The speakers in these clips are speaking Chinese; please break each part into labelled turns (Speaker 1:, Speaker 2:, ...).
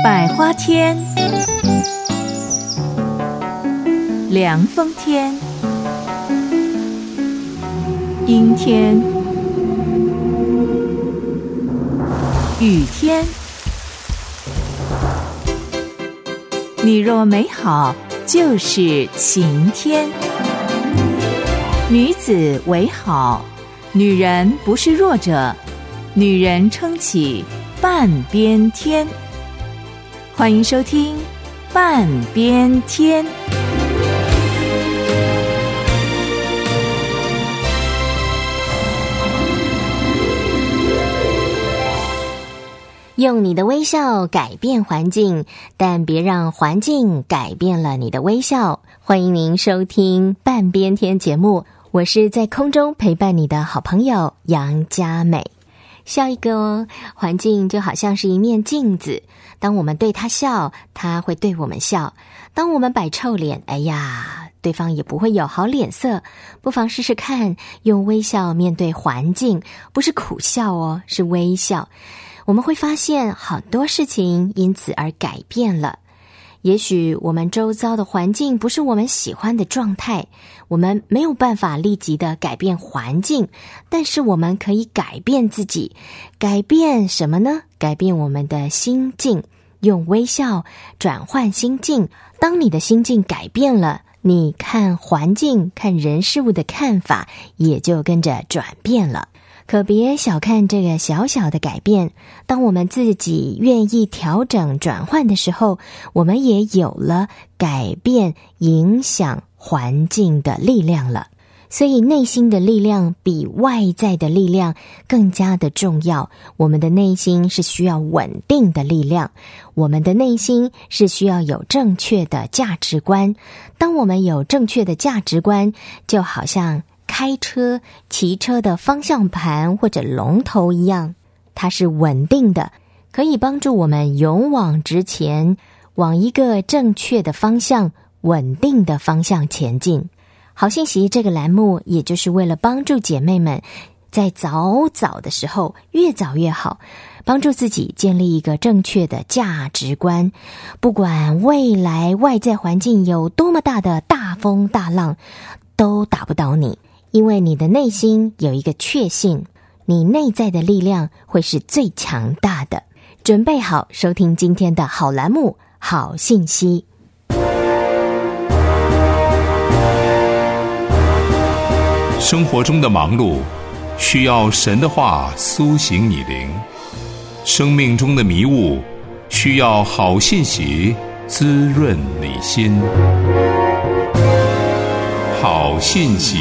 Speaker 1: 百花天，凉风天，阴天，雨天。你若美好，就是晴天。女子为好，女人不是弱者，女人撑起半边天。欢迎收听半边天。
Speaker 2: 用你的微笑改变环境，但别让环境改变了你的微笑。欢迎您收听半边天节目，我是在空中陪伴你的好朋友杨佳美。笑一个哦，环境就好像是一面镜子，当我们对它笑，它会对我们笑；当我们摆臭脸，哎呀，对方也不会有好脸色。不妨试试看，用微笑面对环境，不是苦笑哦，是微笑。我们会发现好多事情因此而改变了。也许我们周遭的环境不是我们喜欢的状态，我们没有办法立即的改变环境，但是我们可以改变自己。改变什么呢？改变我们的心境，用微笑转换心境。当你的心境改变了，你看环境、看人事物的看法也就跟着转变了。可别小看这个小小的改变，当我们自己愿意调整转换的时候，我们也有了改变影响环境的力量了。所以内心的力量比外在的力量更加的重要。我们的内心是需要稳定的力量，我们的内心是需要有正确的价值观。当我们有正确的价值观，就好像开车、骑车的方向盘或者龙头一样，它是稳定的，可以帮助我们勇往直前，往一个正确的方向、稳定的方向前进。好信息这个栏目，也就是为了帮助姐妹们在早早的时候，越早越好，帮助自己建立一个正确的价值观。不管未来外在环境有多么大的大风大浪，都打不倒你。因为你的内心有一个确信，你内在的力量会是最强大的。准备好收听今天的好栏目，好信息。
Speaker 3: 生活中的忙碌需要神的话苏醒你灵，生命中的迷雾需要好信息滋润你心。好信息。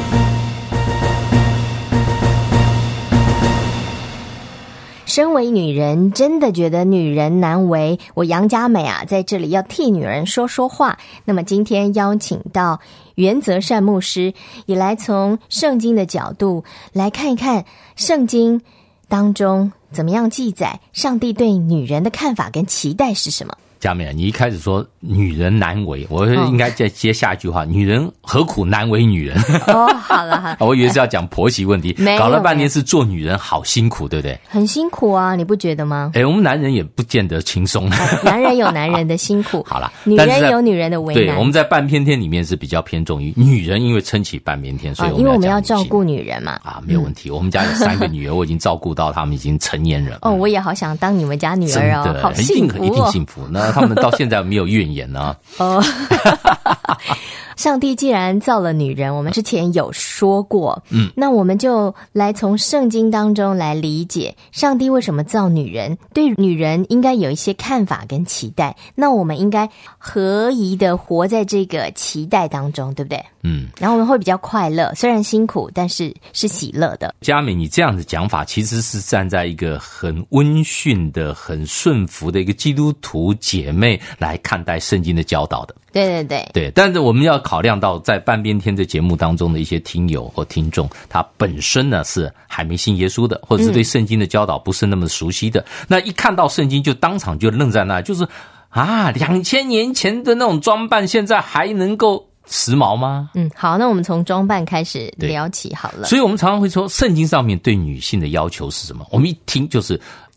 Speaker 2: 身为女人，真的觉得女人难为。我杨佳美啊，在这里要替女人说说话。那么今天邀请到原则善牧师，也来从圣经的角度来看一看圣经当中怎么样记载上帝对女人的看法跟期待是什么。
Speaker 4: 佳美，你一开始说女人难为，我应该再接下一句话，女人何苦难为女人？
Speaker 2: 哦，好了好了，
Speaker 4: 我以为是要讲婆媳问题，搞了半天是做女人好辛苦，对不对？
Speaker 2: 很辛苦啊，你不觉得吗？
Speaker 4: 我们男人也不见得轻松。
Speaker 2: 男人有男人的辛苦，好了，女人有女人的为难。
Speaker 4: 对，我们在半边天里面是比较偏重于女人，因为撑起半边天，所以
Speaker 2: 因为我们要照顾女人嘛。
Speaker 4: 没有问题。我们家有3个女儿，我已经照顾到她们已经成年人。
Speaker 2: 我也好想当你们家女儿哦，好幸福哦，
Speaker 4: 一定幸福。那他们到现在没有怨言呢。
Speaker 2: 上帝既然造了女人，我们之前有说过，那我们就来从圣经当中来理解上帝为什么造女人，对女人应该有一些看法跟期待，那我们应该合宜的活在这个期待当中，对不对？然后我们会比较快乐，虽然辛苦，但是是喜乐的。
Speaker 4: 佳美，你这样的讲法其实是站在一个很温驯的、很顺服的一个基督徒姐妹来看待圣经的教导的。
Speaker 2: 对，
Speaker 4: 但是我们要考量到在半边天这节目当中的一些听友或听众，他本身呢是还没信耶稣的，或者是对圣经的教导不是那么熟悉的，那一看到圣经就当场就愣在那，就是2000年前的那种装扮现在还能够时髦吗？
Speaker 2: 好，那我们从装扮开始聊起好了。
Speaker 4: 所以我们常常会说圣经上面对女性的要求是什么，我们一听就是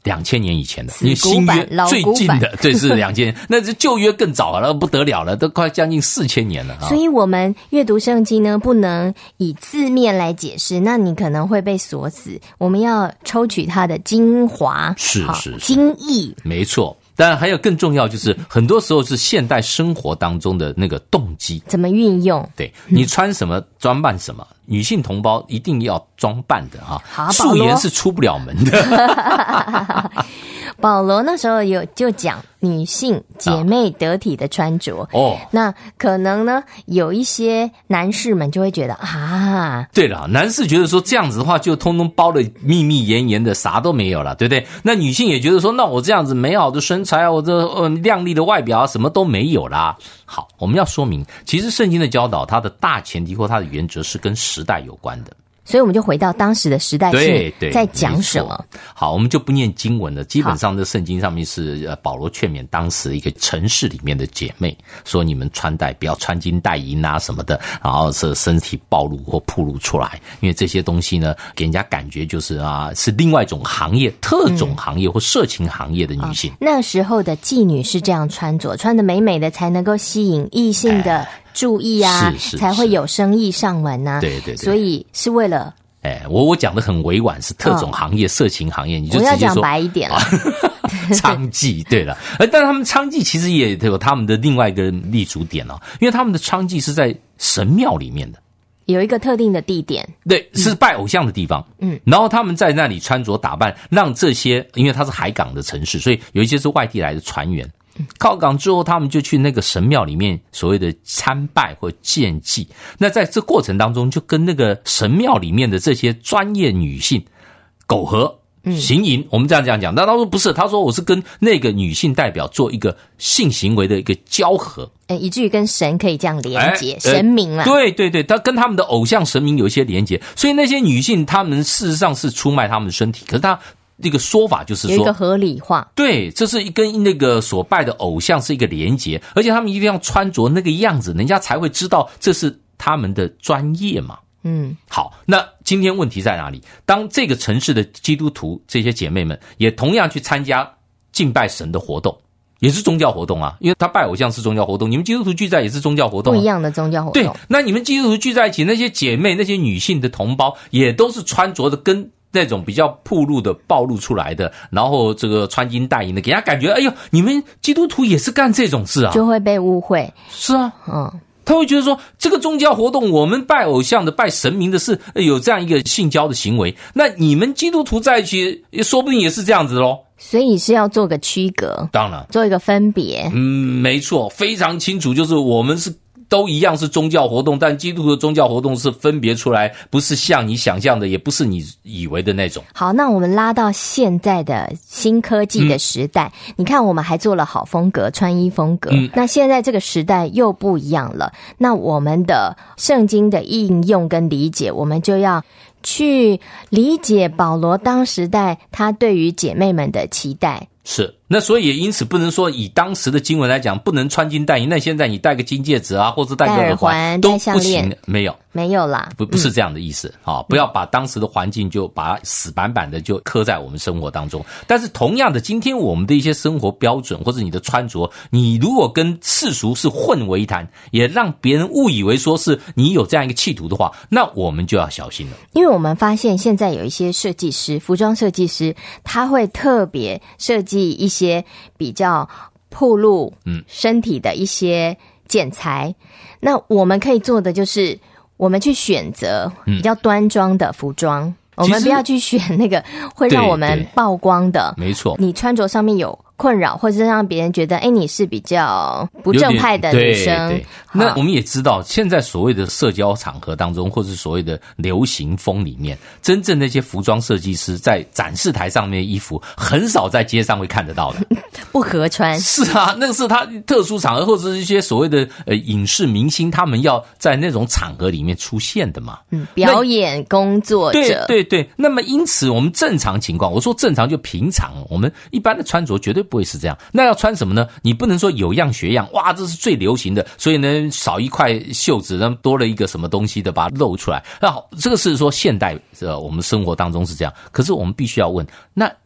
Speaker 4: 2000年以前的，因为新约最近的，对，是2000年，那这旧约更早了，不得了了，都快将近4000年了。
Speaker 2: 所以我们阅读圣经呢，不能以字面来解释，那你可能会被锁死。我们要抽取它的精华，
Speaker 4: 是
Speaker 2: 精义，
Speaker 4: 没错。当然还有更重要，就是很多时候是现代生活当中的那个动机
Speaker 2: 怎么运用。
Speaker 4: 对，你穿什么装扮什么，女性同胞一定要装扮的啊，素颜是出不了门的。
Speaker 2: 保罗那时候就讲女性姐妹得体的穿着那可能呢有一些男士们就会觉得对了，男士觉得说这样子的话就通通包得密密严严的，啥都没有了，对不对？那女性也觉得说，那我这样子美好的身材啊，我这亮丽的外表啊，什么都没有啦。好，我们要说明，其实圣经的教导，它的大前提或它的原则是跟时代有关的。 所以我们就回到当时的时代是在讲什么。
Speaker 4: 好，我们就不念经文了，基本上这圣经上面是保罗劝勉当时一个城市里面的姐妹，说你们穿戴不要穿金戴银啊什么的，然后是身体暴露或暴露出来，因为这些东西呢给人家感觉就是是另外一种行业，特种行业或色情行业的女性。
Speaker 2: 那时候的妓女是这样穿着，穿得美美的才能够吸引异性的注意啊，才会有生意上门啊。
Speaker 4: 对对对，
Speaker 2: 所以是为了
Speaker 4: 我讲的很委婉，是特种行业、色情行业，你就直接说，
Speaker 2: 我要讲白一点了，
Speaker 4: 娼妓。对了，但他们娼妓其实也有他们的另外一个立足点哦，因为他们的娼妓是在神庙里面的，
Speaker 2: 有一个特定的地点，
Speaker 4: 对，是拜偶像的地方。然后他们在那里穿着打扮，让这些，因为它是海港的城市，所以有一些是外地来的船员。靠港之后，他们就去那个神庙里面所谓的参拜或献祭。那在这过程当中，就跟那个神庙里面的这些专业女性苟合行淫。我们这样讲，但他说不是，他说我是跟那个女性代表做一个性行为的一个交合，
Speaker 2: 以至于跟神可以这样连结，神明啊。
Speaker 4: 对对对，他跟他们的偶像神明有一些连结，所以那些女性她们事实上是出卖她们的身体，可是她这个说法就是说
Speaker 2: 有一个合理化，
Speaker 4: 对，这是跟那个所拜的偶像是一个连结，而且他们一定要穿着那个样子，人家才会知道这是他们的专业嘛。好，那今天问题在哪里？当这个城市的基督徒这些姐妹们也同样去参加敬拜神的活动，也是宗教活动啊，因为他拜偶像是宗教活动，你们基督徒聚在也是宗教活动不
Speaker 2: 一样的宗教活动。
Speaker 4: 对，那你们基督徒聚在一起，那些姐妹那些女性的同胞也都是穿着的跟那种比较暴露出来的，然后这个穿金戴银的，给人家感觉哎呦，你们基督徒也是干这种事啊，
Speaker 2: 就会被误会。
Speaker 4: 是啊，他会觉得说这个宗教活动，我们拜偶像的拜神明的是有这样一个性交的行为，那你们基督徒在一起说不定也是这样子咯。
Speaker 2: 所以是要做个区隔，
Speaker 4: 当然
Speaker 2: 做一个分别。
Speaker 4: 没错，非常清楚，就是我们是都一样是宗教活动，但基督的宗教活动是分别出来，不是像你想象的，也不是你以为的那种。
Speaker 2: 好，那我们拉到现在的新科技的时代，你看我们还做了好风格，穿衣风格。那现在这个时代又不一样了，那我们的圣经的应用跟理解，我们就要去理解保罗当时代他对于姐妹们的期待。
Speaker 4: 是，那所以也因此不能说以当时的经文来讲不能穿金戴银，那现在你戴个金戒指啊，或者戴个耳环都不行，没有啦，不是这样的意思不要把当时的环境就把它死板板的就刻在我们生活当中。但是同样的，今天我们的一些生活标准或者你的穿着，你如果跟世俗是混为一谈，也让别人误以为说是你有这样一个企图的话，那我们就要小心了。
Speaker 2: 因为我们发现现在有一些设计师，服装设计师，他会特别设计一些比较暴露身体的一些剪裁，那我们可以做的就是我们去选择比较端庄的服装，我们不要去选那个会让我们曝光的。
Speaker 4: 没错，
Speaker 2: 你穿着上面有困扰，或者是让别人觉得你是比较不正派的女生。
Speaker 4: 对，那我们也知道现在所谓的社交场合当中，或是所谓的流行风里面，真正那些服装设计师在展示台上面的衣服很少在街上会看得到的。
Speaker 2: 不合穿。
Speaker 4: 是啊，那个是他特殊场合，或者是一些所谓的影视明星，他们要在那种场合里面出现的嘛。
Speaker 2: 表演工作者。
Speaker 4: 对，那么因此我们正常情况，我说正常就平常，我们一般的穿着绝对不会是这样。那要穿什么呢？你不能说有样学样，哇，这是最流行的，所以呢少一块袖子，那多了一个什么东西的把它露出来。那好，这个是说现代我们生活当中是这样，可是我们必须要问，那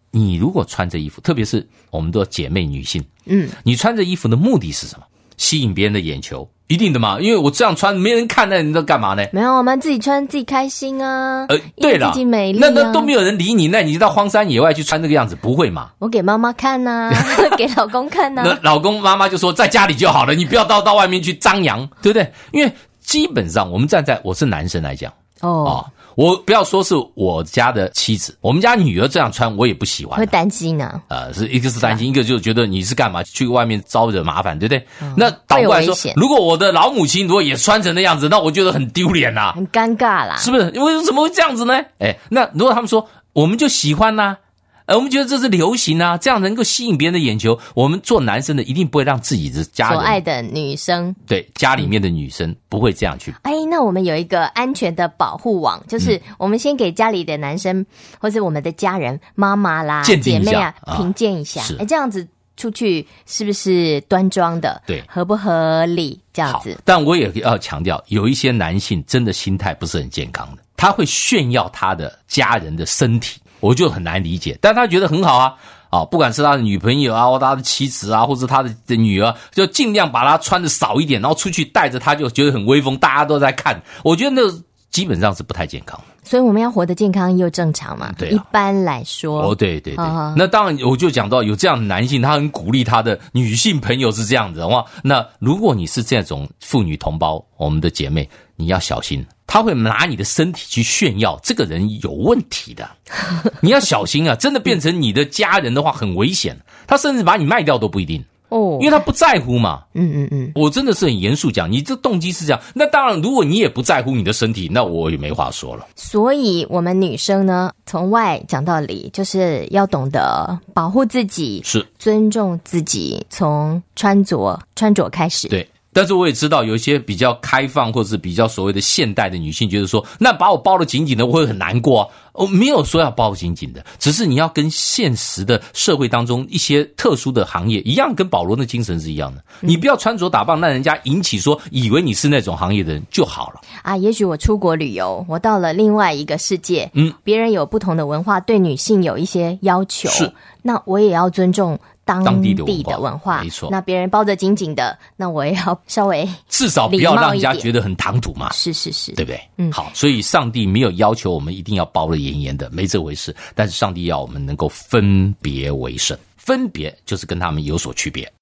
Speaker 4: 你如果穿着衣服，特别是我们的姐妹女性，你穿着衣服的目的是什么？吸引别人的眼球，一定的嘛，因为我这样穿没人看，那你在干嘛呢？
Speaker 2: 没有，我们自己穿自己开心啊。
Speaker 4: 对了，
Speaker 2: 自己美丽啊，
Speaker 4: 那都没有人理你，那你到荒山野外去穿这个样子，不会嘛？
Speaker 2: 我给妈妈看啊给老公看啊。
Speaker 4: 那老公妈妈就说在家里就好了，你不要到外面去张扬，对不对？因为基本上我们站在我是男生来讲我不要说是我家的妻子，我们家女儿这样穿我也不喜欢，
Speaker 2: 会担心啊。
Speaker 4: 是一个是担心，一个就觉得你是干嘛去外面招惹麻烦，对不对？那倒过来说，如果我的老母亲如果也穿成那样子，那我觉得很丢脸呐，很
Speaker 2: 尴尬啦，
Speaker 4: 是不是？为什么会这样子呢？那如果他们说我们就喜欢呐，我们觉得这是流行啊，这样能够吸引别人的眼球。我们做男生的一定不会让自己的家人
Speaker 2: 所爱的女生，
Speaker 4: 对家里面的女生不会这样去。
Speaker 2: 那我们有一个安全的保护网，就是我们先给家里的男生或者我们的家人妈妈啦、姐妹啊评鉴一下，这样子出去是不是端庄的？对，合不合理？这样子。
Speaker 4: 但我也要强调，有一些男性真的心态不是很健康的，他会炫耀他的家人的身体。我就很难理解，但他觉得很好啊，不管是他的女朋友啊，或他的妻子啊，或是他的女儿，就尽量把他穿的少一点，然后出去带着他就觉得很威风，大家都在看。我觉得那基本上是不太健康。
Speaker 2: 所以我们要活得健康又正常嘛。对，一般来说。对。
Speaker 4: 那当然，我就讲到有这样的男性，他很鼓励他的女性朋友是这样子的话，那如果你是这种妇女同胞，我们的姐妹，你要小心。他会拿你的身体去炫耀，这个人有问题的，你要小心啊！真的变成你的家人的话，很危险。他甚至把你卖掉都不一定因为他不在乎嘛。我真的是很严肃讲，你这动机是这样。那当然，如果你也不在乎你的身体，那我也没话说了。
Speaker 2: 所以，我们女生呢，从外讲到里，就是要懂得保护自己，是尊重自己，从穿着开始。
Speaker 4: 对。但是我也知道有一些比较开放或者是比较所谓的现代的女性觉得说，那把我包得紧紧的我会很难过啊。没有说要包紧紧的，只是你要跟现实的社会当中一些特殊的行业一样，跟保罗的精神是一样的。你不要穿着打扮让人家引起说以为你是那种行业的人就好了
Speaker 2: 也许我出国旅游，我到了另外一个世界，别人有不同的文化，对女性有一些要求，是那我也要尊重当地的文化，没错。那别人包得紧紧的，那我也要稍微
Speaker 4: 至少不要让人家觉得很唐突嘛。
Speaker 2: 是，
Speaker 4: 对不对？好，所以上帝没有要求我们一定要包得严严的，没这回事。但是上帝要我们能够分别为圣，分别就是跟他们有所区别。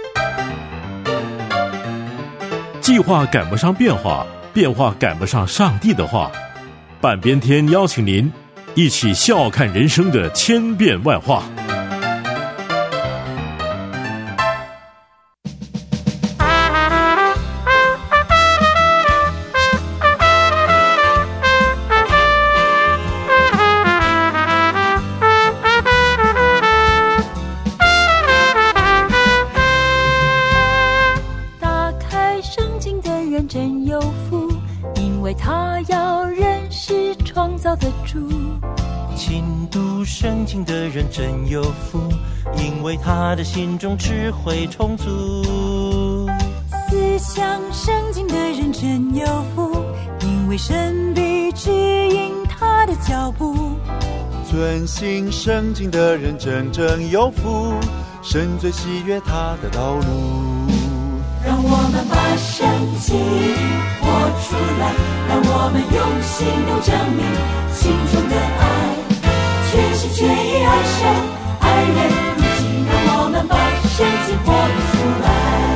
Speaker 5: 计划赶不上变化，变化赶不上上帝的话。半边天邀请您一起笑看人生的千变万化。
Speaker 6: 真有福，因为他的心中智慧充足。
Speaker 7: 思想圣经的人真有福，因为神必指引他的脚步。
Speaker 8: 遵行圣经的人真正有福，神最喜悦他的道路。
Speaker 7: 让我们把圣经活出来，让我们用行动证明心中的爱。全心全意爱神爱人如己，让我们把圣经活出来。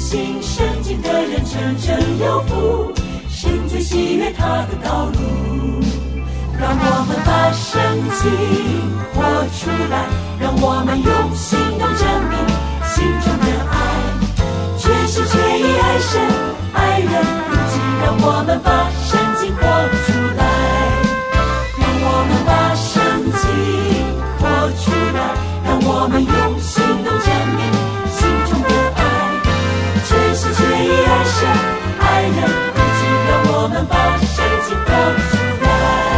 Speaker 7: 信圣经的人真正有福，神最喜悦他的道路。让我们把圣经活出来，让我们用行动证明心中的爱，全心全意爱神爱人如己。让我们把圣经活出来，让我们把圣经活出来，让我们用行动证明心中的爱，全心全意爱神爱人如己。让我们把圣经活出来。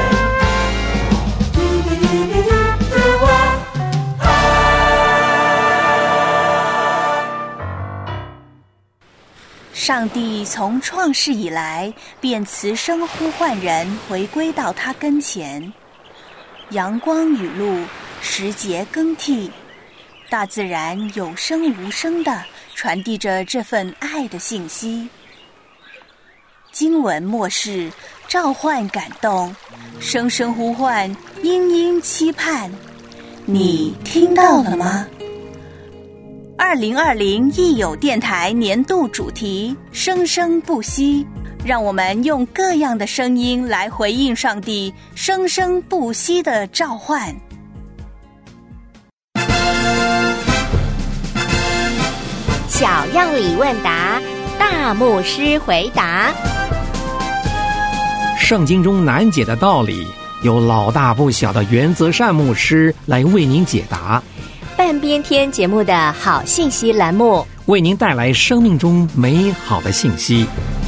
Speaker 9: 上帝从创世以来便慈声呼唤人回归到他跟前，阳光雨露，时节更替，大自然有声无声地传递着这份爱的信息。经文默示，召唤感动，声声呼唤，殷殷期盼。你听到了吗？2020益友电台年度主题生生不息，让我们用各样的声音来回应上帝生生不息的召唤。
Speaker 2: 小样里问答，大牧师回答。
Speaker 10: 圣经中难解的道理，由老大不小的原则善牧师来为您解答。
Speaker 2: 半边天节目的好信息栏目，
Speaker 10: 为您带来生命中美好的信息。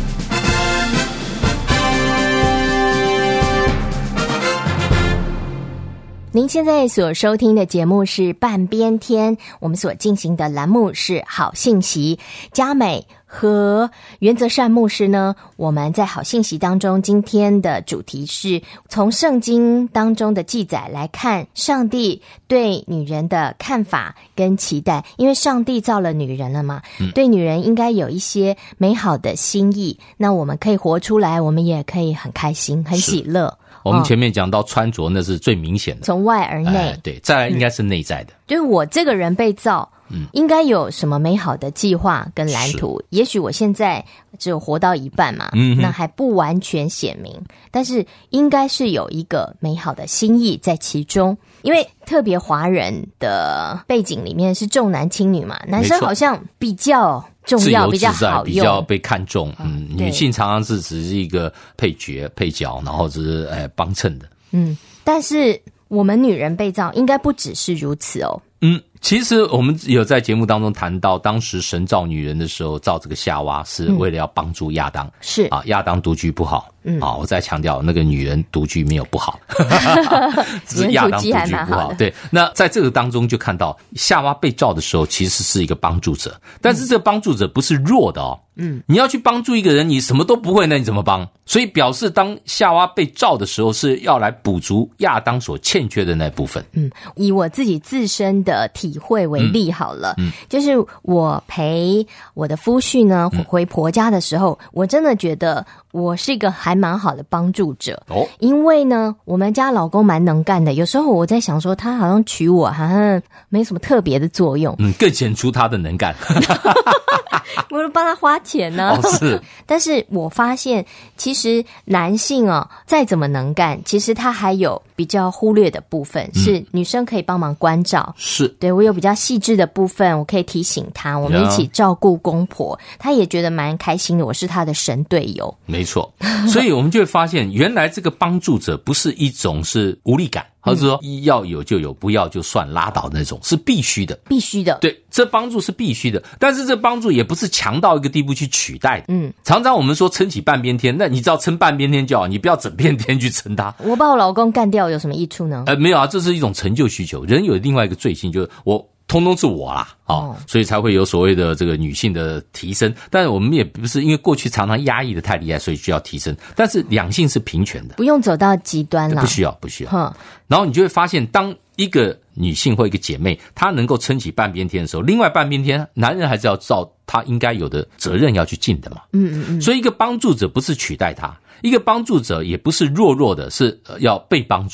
Speaker 2: 您现在所收听的节目是半边天，我们所进行的栏目是好信息。佳美和原则善牧师呢，我们在好信息当中，今天的主题是从圣经当中的记载来看上帝对女人的看法跟期待，因为上帝造了女人了嘛，对女人应该有一些美好的心意，那我们可以活出来，我们也可以很开心很喜乐。
Speaker 4: 我们前面讲到穿着，那是最明显的，
Speaker 2: 从外而内，
Speaker 4: 对，再来应该是内在的，
Speaker 2: 就是我这个人被造，应该有什么美好的计划跟蓝图。也许我现在只有活到一半嘛，那还不完全显明，但是应该是有一个美好的心意在其中。因为特别华人的背景里面是重男轻女嘛，男生好像比较重要，比较好用，
Speaker 4: 比较被看重。女性常常是只是一个配角、配角，然后只是帮衬的。
Speaker 2: 但是我们女人被造应该不只是如此哦。
Speaker 4: 其实我们有在节目当中谈到，当时神造女人的时候，造这个夏娃是为了要帮助亚当，
Speaker 2: 是
Speaker 4: 啊，亚当独居不好，我再强调，那个女人独居没有不好，只是亚当独居不好。对，那在这个当中就看到夏娃被造的时候，其实是一个帮助者，但是这个帮助者不是弱的哦。你要去帮助一个人，你什么都不会，那你怎么帮？所以表示当夏娃被造的时候，是要来补足亚当所欠缺的那部分。
Speaker 2: 以我自己自身的体会为例好了，就是我陪我的夫婿呢回婆家的时候，我真的觉得我是一个还蛮好的帮助者。因为呢，我们家老公蛮能干的，有时候我在想说，他好像娶我好像没什么特别的作用，
Speaker 4: 更显出他的能干。
Speaker 2: 我都帮他花钱呢。
Speaker 4: 是。
Speaker 2: 但是我发现，其实男性再怎么能干，其实他还有比较忽略的部分，是女生可以帮忙关照。
Speaker 4: 是。
Speaker 2: 对，我有比较细致的部分，我可以提醒他，我们一起照顾公婆，他也觉得蛮开心的，我是他的神队友。
Speaker 4: 没错。所以我们就会发现，原来这个帮助者不是一种是无力感，或者说要有就有，不要就算拉倒那种，是必须的。
Speaker 2: 必须的。
Speaker 4: 对，这帮助是必须的，但是这帮助也不是强到一个地步去取代的。常常我们说撑起半边天，那你只要撑半边天就好，你不要整片天去撑它。
Speaker 2: 我把我老公干掉有什么益处呢？
Speaker 4: 没有啊，这是一种成就需求。人有另外一个罪性，就是我通通是我啦，所以才会有所谓的这个女性的提升。但是我们也不是因为过去常常压抑的太厉害，所以需要提升。但是两性是平权的，
Speaker 2: 不用走到极端了，
Speaker 4: 不需要。然后你就会发现，当一个女性或一个姐妹她能够撑起半边天的时候，另外半边天男人还是要照他应该有的责任要去尽的嘛。所以一个帮助者不是取代他，一个帮助者也不是弱的，是要被帮助。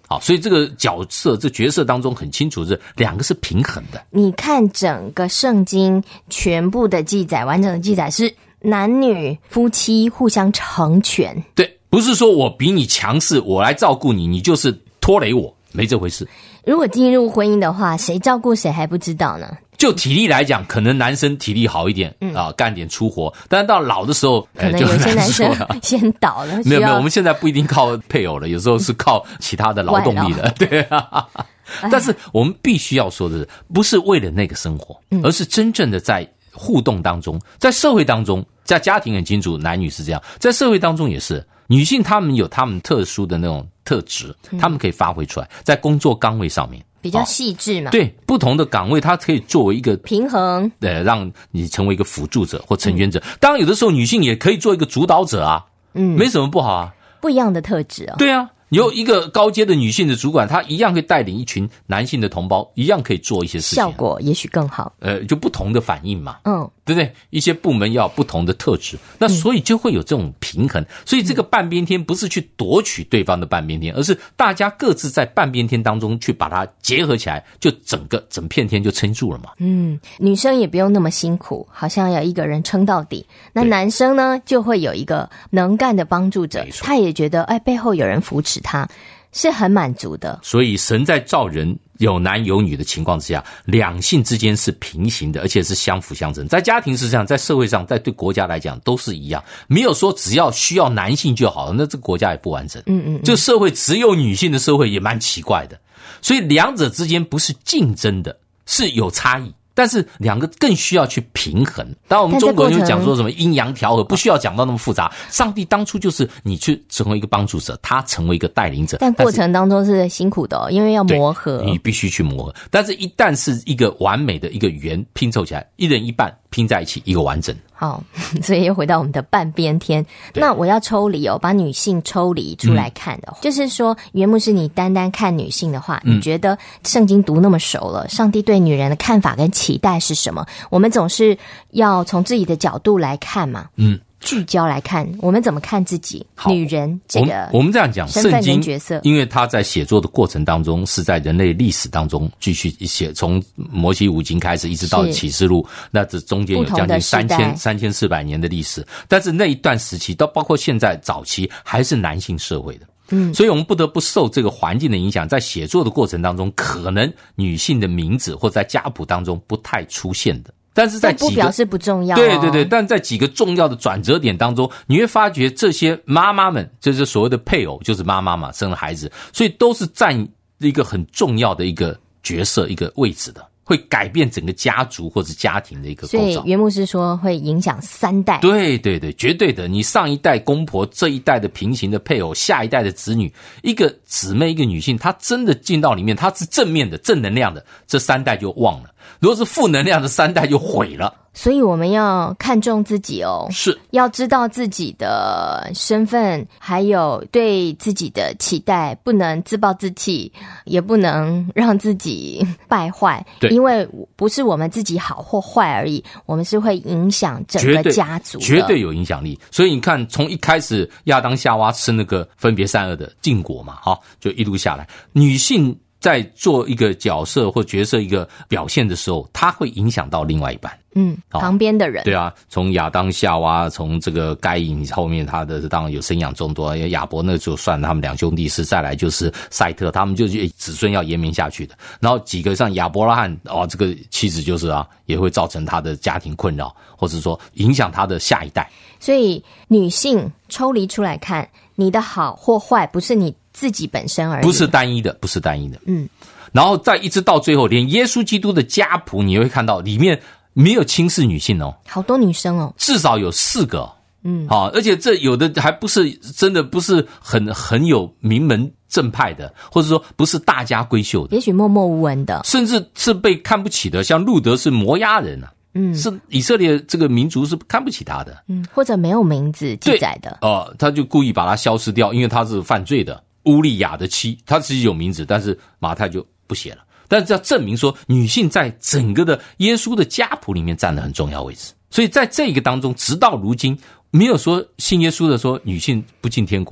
Speaker 4: 好，所以这个角色当中很清楚，这两个是平衡的。
Speaker 2: 你看整个圣经全部的记载，完整的记载是男女夫妻互相成全。
Speaker 4: 对，不是说我比你强势，我来照顾你，你就是拖累我，没这回事。
Speaker 2: 如果进入婚姻的话，谁照顾谁还不知道呢？
Speaker 4: 就体力来讲，可能男生体力好一点干点粗活，但是到老的时候，
Speaker 2: 可能有些男生先倒了。
Speaker 4: 没有，我们现在不一定靠配偶了，有时候是靠其他的劳动力了。对啊，但是我们必须要说的是，不是为了那个生活，而是真正的在互动当中，在社会当中，在家庭很清楚，男女是这样，在社会当中也是，女性她们有她们特殊的那种特质，她们可以发挥出来，在工作岗位上面。
Speaker 2: 比较细致嘛，
Speaker 4: 对，不同的岗位它可以作为一个
Speaker 2: 平衡，
Speaker 4: 让你成为一个辅助者或成全者。当然有的时候女性也可以做一个主导者啊，没什么不好啊，
Speaker 2: 不一样的特质哦。
Speaker 4: 对啊，有一个高阶的女性的主管，她一样可以带领一群男性的同胞，一样可以做一些事情，
Speaker 2: 效果也许更好。
Speaker 4: 就不同的反应嘛，对不对？一些部门要有不同的特质，那所以就会有这种平衡。所以这个半边天不是去夺取对方的半边天，而是大家各自在半边天当中去把它结合起来，就整片天就撑住了嘛。
Speaker 2: 女生也不用那么辛苦，好像要一个人撑到底。那男生呢，就会有一个能干的帮助者，他也觉得背后有人扶持他，是很满足的。
Speaker 4: 所以神在造人有男有女的情况之下，两性之间是平行的，而且是相辅相成。在家庭是这样，在社会上，在对国家来讲都是一样，没有说只要需要男性就好了，那这个国家也不完整。这社会只有女性的社会也蛮奇怪的，所以两者之间不是竞争的，是有差异。但是两个更需要去平衡。当然我们中国人就讲说什么阴阳调和，不需要讲到那么复杂。上帝当初就是你去成为一个帮助者，他成为一个带领者，
Speaker 2: 但过程当中是辛苦的因为要磨合，
Speaker 4: 你必须去磨合。但是一旦是一个完美的一个圆拼凑起来，一人一半拼在一起，一个完整。
Speaker 2: 好，所以又回到我们的半边天。那我要抽离把女性抽离出来看的就是说，袁牧师，你单单看女性的话，你觉得圣经读那么熟了，上帝对女人的看法跟期待是什么？我们总是要从自己的角度来看嘛，聚焦来看，我们怎么看自己女人这个
Speaker 4: 我们这样讲，
Speaker 2: 身份跟角色，
Speaker 4: 因为他在写作的过程当中是在人类历史当中继续写，从摩西五经开始一直到启示录，那这中间有将近3400年的历史，但是那一段时期到包括现在早期还是男性社会的。所以我们不得不受这个环境的影响，在写作的过程当中，可能女性的名字或在家谱当中不太出现的。但是在几个
Speaker 2: 不表示不重要
Speaker 4: 对，但在几个重要的转折点当中，你会发觉这些妈妈们，就是所谓的配偶，就是妈妈嘛，生了孩子，所以都是占一个很重要的一个角色、一个位置的，会改变整个家族或者家庭的一个构造。
Speaker 2: 所以袁牧师说会影响3代。
Speaker 4: 对，绝对的。你上一代公婆，这一代的平行的配偶，下一代的子女，一个姊妹，一个女性，她真的进到里面，她是正面的、正能量的，这3代就旺了。如果是负能量的3代就毁了。
Speaker 2: 所以我们要看重自己
Speaker 4: 是
Speaker 2: 要知道自己的身份，还有对自己的期待，不能自暴自弃，也不能让自己败坏。因为不是我们自己好或坏而已，我们是会影响整个家族的，
Speaker 4: 绝对有影响力。所以你看，从一开始亚当夏娃吃那个分别善恶的禁果嘛，就一路下来，女性在做一个角色或角色一个表现的时候，它会影响到另外一半。
Speaker 2: 旁边的人。
Speaker 4: 对啊，从亚当夏娃，从这个该隐后面他的当然有生养众多，亚伯那就算他们2兄弟是，再来就是赛特，他们就子孙要延绵下去的。然后几个像亚伯拉罕这个妻子就是也会造成他的家庭困扰，或者说影响他的下一代。
Speaker 2: 所以女性抽离出来看，你的好或坏不是你自己本身而已，
Speaker 4: 不是单一的。然后再一直到最后，连耶稣基督的家谱你会看到里面没有轻视女性
Speaker 2: 好多女生
Speaker 4: 至少有4个。而且这有的还不是真的不是很有名门正派的，或者说不是大家闺秀的，
Speaker 2: 也许默默无闻的，
Speaker 4: 甚至是被看不起的，像路德是摩押人是以色列这个民族是看不起他的，
Speaker 2: 或者没有名字记载的，
Speaker 4: 他就故意把他消失掉，因为他是犯罪的乌利亚的妻，他其实有名字，但是马太就不写了。但是要证明说，女性在整个的耶稣的家谱里面占了很重要位置。所以在这个当中，直到如今，没有说信耶稣的说女性不进天国的，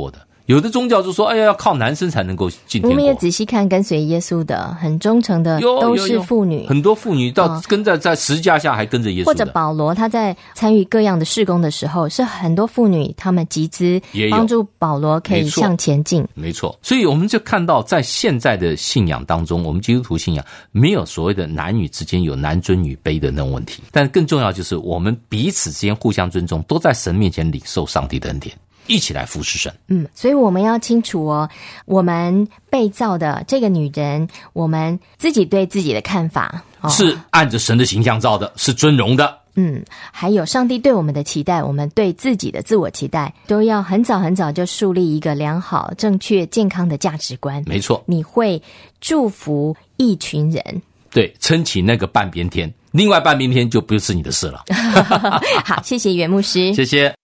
Speaker 4: 有的宗教就说，哎呀，要靠男生才能够进天国。
Speaker 2: 我们也仔细看跟随耶稣的很忠诚的都是妇女，
Speaker 4: 很多妇女到跟在十字架下还跟着耶稣的。
Speaker 2: 或者保罗他在参与各样的事工的时候，是很多妇女他们集资帮助保罗可以向前进。
Speaker 4: 没错，所以我们就看到在现在的信仰当中，我们基督徒信仰没有所谓的男女之间有男尊女卑的那种问题，但更重要就是我们彼此之间互相尊重，都在神面前领受上帝的恩典，一起来服侍神。
Speaker 2: 所以我们要清楚我们被造的这个女人，我们自己对自己的看法
Speaker 4: 是按着神的形象造的，是尊荣的。
Speaker 2: 还有上帝对我们的期待，我们对自己的自我期待，都要很早很早就树立一个良好、正确、健康的价值观。
Speaker 4: 没错，
Speaker 2: 你会祝福一群人，
Speaker 4: 对，撑起那个半边天，另外半边天就不是你的事了。
Speaker 2: 好，谢谢袁牧师，
Speaker 4: 谢谢。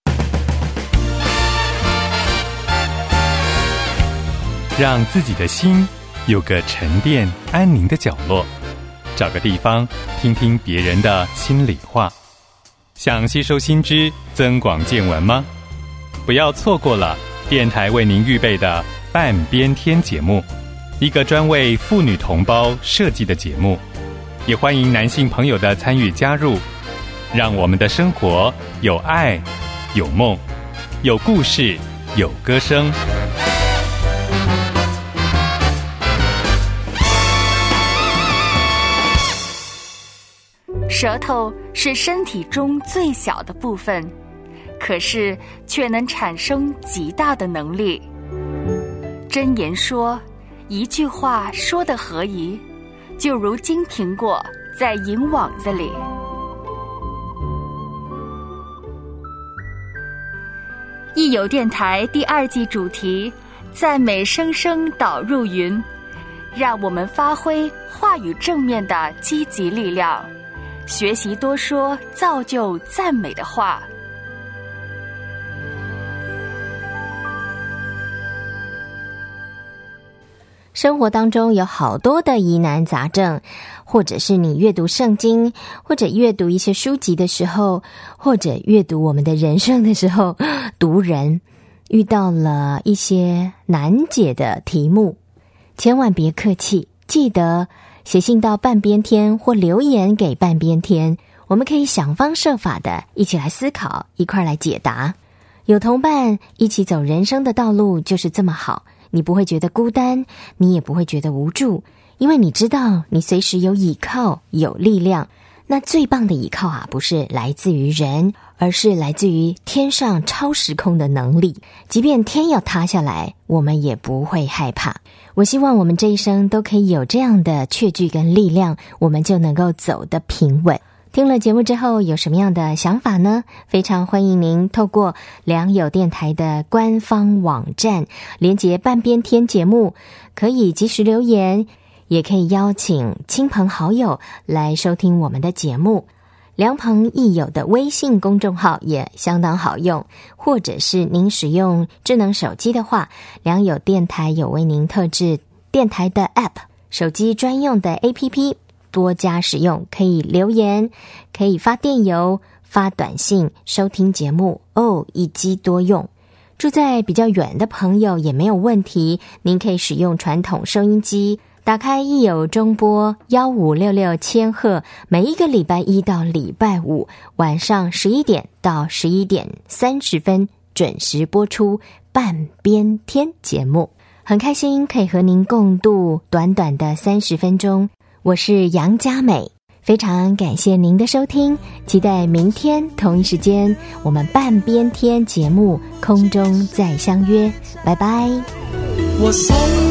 Speaker 11: 让自己的心有个沉淀安宁的角落，找个地方听听别人的心里话。想吸收新知、增广见闻吗？不要错过了电台为您预备的半边天节目，一个专为妇女同胞设计的节目，也欢迎男性朋友的参与加入，让我们的生活有爱、有梦、有故事、有歌声。
Speaker 12: 舌头是身体中最小的部分，可是却能产生极大的能力。箴言说，一句话说得合宜，就如金苹果在银网子里。益友电台第2季主题，赞美声声导入云，让我们发挥话语正面的积极力量，学习多说造就赞美的话。
Speaker 2: 生活当中有好多的疑难杂症，或者是你阅读圣经，或者阅读一些书籍的时候，或者阅读我们的人生的时候，读人遇到了一些难解的题目，千万别客气，记得写信到半边天或留言给半边天，我们可以想方设法的一起来思考，一块来解答。有同伴一起走人生的道路就是这么好，你不会觉得孤单，你也不会觉得无助，因为你知道你随时有倚靠，有力量。那最棒的倚靠不是来自于人，而是来自于天上超时空的能力，即便天要塌下来，我们也不会害怕。我希望我们这一生都可以有这样的确据跟力量，我们就能够走得平稳。听了节目之后有什么样的想法呢？非常欢迎您透过良友电台的官方网站连结半边天节目，可以及时留言，也可以邀请亲朋好友来收听我们的节目。良朋益友的微信公众号也相当好用，或者是您使用智能手机的话，良友电台有为您特制电台的 App， 手机专用的 APP，多加使用，可以留言，可以发电邮、发短信、收听节目一机多用。住在比较远的朋友也没有问题，您可以使用传统收音机，打开益友中波1566千赫，每一个礼拜一到礼拜五晚上11点到11点30分准时播出半边天节目。很开心可以和您共度短短的30分钟。我是杨佳美，非常感谢您的收听，期待明天同一时间我们半边天节目空中再相约，拜拜。
Speaker 7: 我送